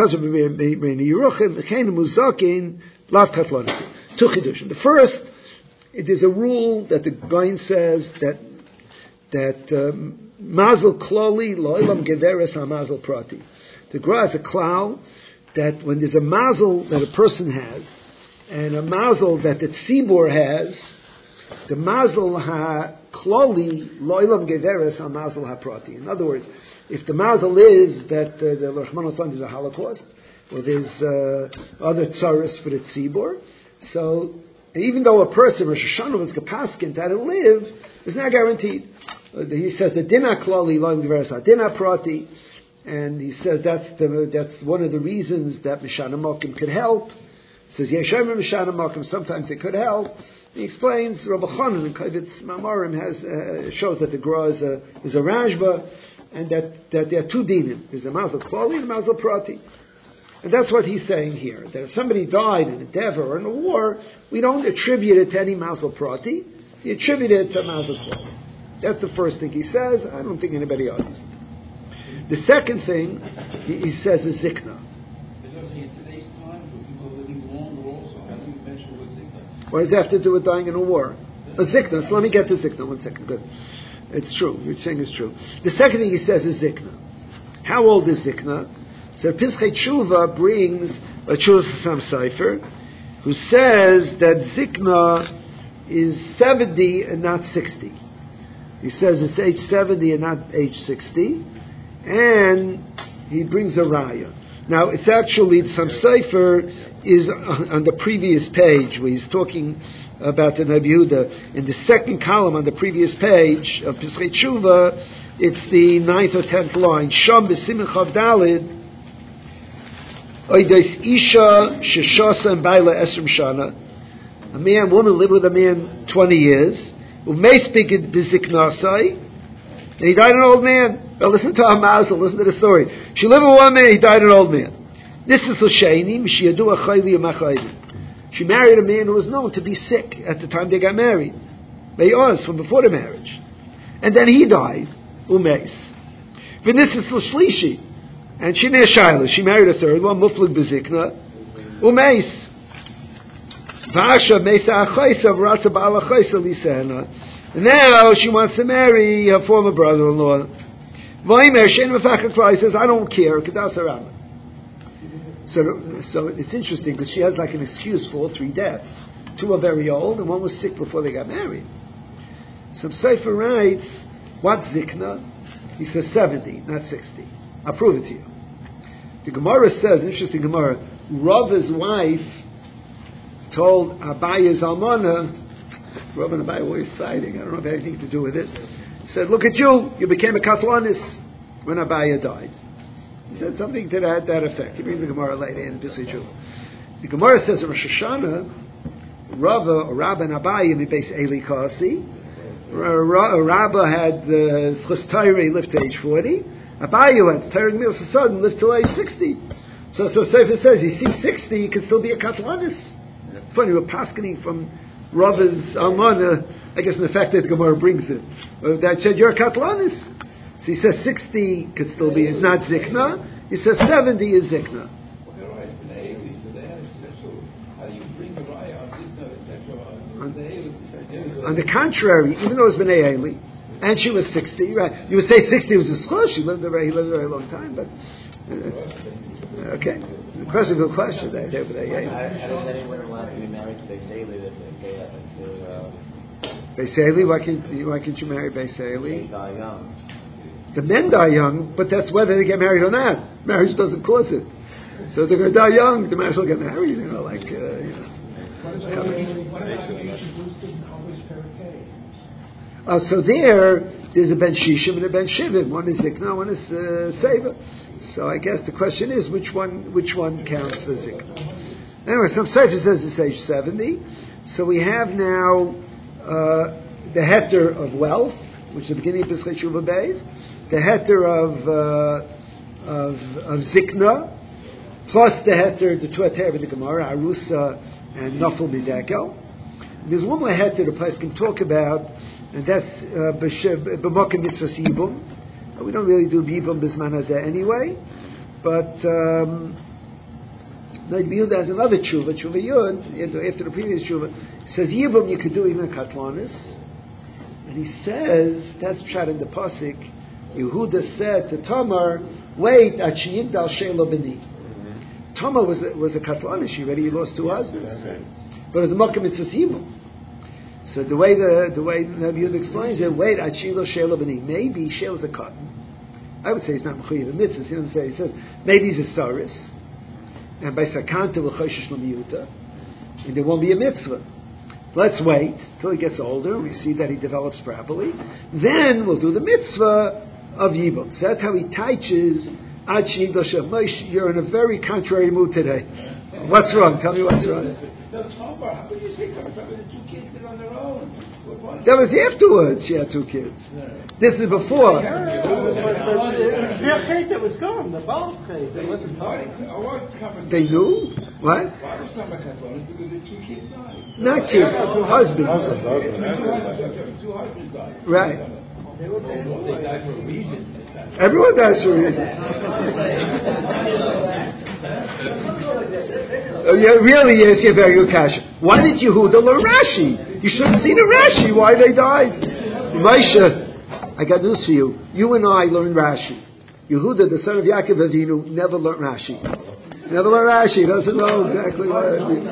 first, it is a rule that the Gaon says that mazel kloli lo'ilam geveres ha-mazel prati. The Gra is a klal that when there's a mazel that a person has, and a mazel that the tzibur has, the mazel ha-kloli lo'ilam geveres al mazel ha-prati. In other words, if the mazel is that the Rahman al there's a Holocaust, or there's other tzaras for the tzibur, so even though a person, Rosh Hashanah, was kapaskin to live, is not guaranteed. He says the dinah kloli lo'ilam geveres al dinah prati, and he says that's one of the reasons that Mishana Mokim could help. He says Yeshem Mishana Mokim, sometimes it could help. He explains Rabbi Chanan in Kovitz Mamarim shows that the Gra is a Rashba, and that there are two dinim. There's a mazel klali and a mazel prati. And that's what he's saying here. That if somebody died in a deva or in a war, we don't attribute it to any mazel prati. We attribute it to mazel klali. That's the first thing he says. I don't think anybody argues. The second thing he says is zikna. In today's time, for people living longer also, how do you measure with zikna? What does it have to do with dying in a war? A zikna. So let me get to zikna. 1 second. Good. It's true. You're saying it's true. The second thing he says is zikna. How old is zikna? So Pischei Tshuva brings a Tshuva Sam Sefer, who says that zikna is 70 and not 60. He says it's age 70 and not age 60. And he brings a raya. Now, it's actually, some Sefer is on the previous page, where he's talking about the Nabi Yehuda. In the second column on the previous page of Pischei Tshuva, it's the 9th or 10th line. Sham b'simin chav dalid, oides isha sheshasa and baila esrim shana. A man, woman lived with a man 20 years. Umei speak it b'ziknasai. And he died an old man. Well, listen to our mazel, listen to the story. She lived with one man, he died an old man. This is L'Sheni, M'shiyadu Achayli Yamachayli. She married a man who was known to be sick at the time they got married. They was from before the marriage. And then he died, Umeis. This is L'Shlishi. And she near Shaila. She married a third one, Muflig Bezikna, Umeis. V'asha Mesa Achaysa V'ratza Ba'al Achaysa Lisehna. And now she wants to marry her former brother-in-law. Vaymer Shein Mefachak says, I don't care. Kedas Harama. So it's interesting because she has like an excuse for all 3 deaths. 2 are very old and 1 was sick before they got married. So Sefer writes, what's zikna? He says 70, not 60. I'll prove it to you. The Gemara says, interesting Gemara, Rava's wife told Abaya's almana, Rav and Abaye were always fighting. I don't know if it had anything to do with it. He said, look at you became a Katlanis when Abaye died. He said something to that effect. He brings the Gemara later in Pischei Tshuva. The Gemara says in Rosh Hashanah, Rabba and Abaye mi beis Eli Kasi. Rabba had Schus Torah, lived to age 40. Abaye had Torah Gemilas Hasadim, lived till age 60. So Sefer says, you see 60, you can still be a Katlanis. Funny, we're paskening from Rabba's almana, I guess in the fact that the Gemara brings it. That said, you're a Katlanis. So he says 60 could still be, is not Zikna. He says 70 is Zikna. On the contrary, even though it was B'nai Eli, and she was 60, right? You would say 60 was a schlush. He lived a very long time, but okay. The question, good question. How does anyone allowed to be married to Beis Eli? Beis Eli, why can't you marry Beis Eli? They die young. The men die young, but that's whether they get married or not. Marriage doesn't cause it. So they're going to die young. The marriage will get married. So there's a Ben Shishim and a Ben Shivim. One is Zikna, one is Seva. So I guess the question is which one counts for Zikna. Anyway, some Sefer says it's age 70. So we have now the heter of wealth, which is the beginning of Pischei Tshuva Beis, the heter of Zikna, plus the heter, the 2 heter of the Gemara, Arusa and Nafal Midekel. There's one more heter the place can talk about, and that's B'mokim Mitzvahs Yibum. We don't really do Yibum B'zman Hazeh anyway, but Nabi Yehuda has another Tshuva Yud, after the previous Tshuva, says Yibum you could do even a Katlanis. And he says, that's Pshat in the Pasuk, Yehuda said to Tamar, wait, at Sheyigdal Sheilo B'ni. Tama was a katlana. She already lost 2 husbands, but it was a makom mitzvahs evil. So the way Rabbi Yehuda explains it, wait, Achilo Shela B'ni. Maybe Shela's a cotton. I would say he's not mechuyev in mitzvahs. He doesn't say. He says maybe he's a saris, and by sakanta will choshesh l'miyuta, and there won't be a mitzvah. Let's wait till he gets older. We see that he develops properly. Then we'll do the mitzvah of yibum. So that's how he teaches. You're in a very contrary mood today. What's wrong? Tell me what's wrong. How could you say the 2 kids did on their own? That was afterwards. She had 2 kids. This is before. The chait that was gone, the Baal's chait, that wasn't talking. They knew? What? Because the 2 kids died. Not kids, husbands. 2 husbands died. Right. They died for a reason. Everyone dies for a reason. Really, yes, you're very good, Kasha. Why did Yehuda learn Rashi? You should have seen a Rashi, why they died. Moshe, I got news for you. You and I learned Rashi. Yehuda, the son of Yaakov Avinu, never learned Rashi. Never learned Rashi. He doesn't know exactly what it means.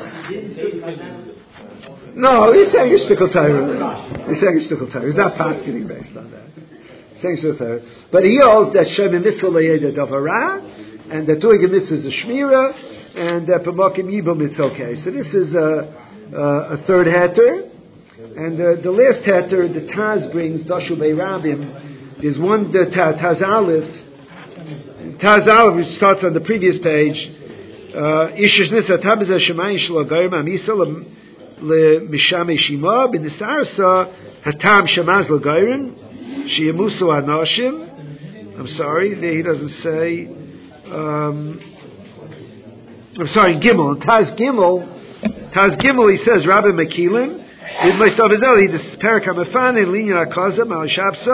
No, he's saying a shtickle Torah. He's saying a shtickle Torah. He's not paskening based on that. He's saying a shtickle Torah. But he holds that Shem mitzvah le'yeda davara, and that doing a mitzvah is a shmira, and that b'makim yibum it's okay. So this is a 3rd heter. And the last heter, the Taz brings, Dashu Be'Rabim, there's one, the Taz Aleph, which starts on the previous page, Ishish Nisa Tabizah Shemayin Shlo Garim Amisa Mishame Shima, B'Nisarsa Hatam Shemaz L'Gairin, Shiyamusu Anoshim. I'm sorry, there he doesn't say, I'm sorry, Gimel. Taz Gimel, he says, Rabbi Mekilim, this is Perak HaMefan in Linyan HaKazam Al Shabsa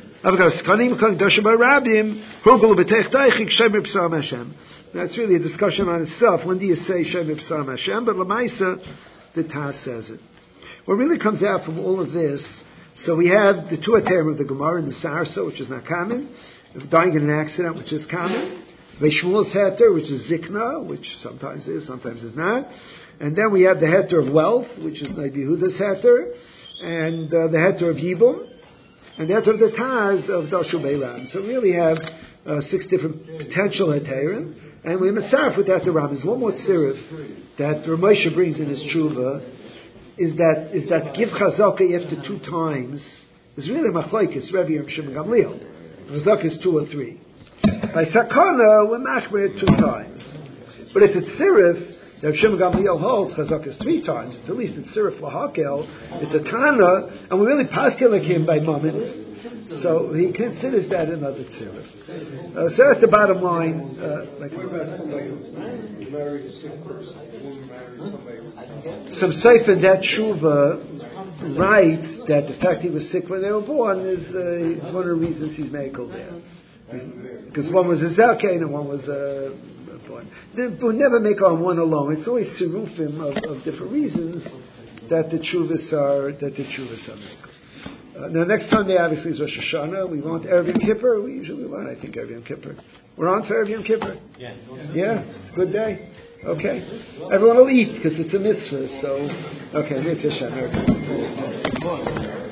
That's really a discussion on itself. When do you say Shem Ipsam Hashem? But Lamaisa, the Taz says it. What really comes out from all of this, so we have the 2 heterim of the Gemara in the Sarsa, which is not common, dying in an accident, which is common, Veishmul's heter, which is Zikna, which sometimes is, sometimes is not. And then we have the heter of wealth, which is Rabbi Yehuda's heter, and the heter of Yibum, and the heter of the Taz of Dashu Be'Ram. So we really have 6 different potential heterim, and we're mitzaref with that the Ram. There's one more tzirif that Ramosha brings in his tshuva, is that give chazaka after 2 times is really machlokes Rabbi Yehuda Shimon Gamliel. Chazaka is 2 or 3. By sakana we're machmer 2 times, but it's a tzirif. Rav Shimon Gamliel holds chazak is 3 times. It's at least a tzirif lahakel. It's a tana, and we really paskel him by moments. So he considers that another tzirif. So that's the bottom line. Some seif in that tshuva writes that the fact he was sick when they were born is it's one of the reasons he's mekel there. Because one was a zelkein and one was a we'll never make on one alone. It's always tzirufim of different reasons that the tshuvas are makel. Now next Sunday obviously is Rosh Hashanah. We want Erev Yom Kippur. We usually learn, I think, Erev Yom Kippur. We're on for Erev Yom Kippur? Yeah, it's a good day. Okay. Everyone will eat because it's a mitzvah. So, okay, mitzvah Hashem.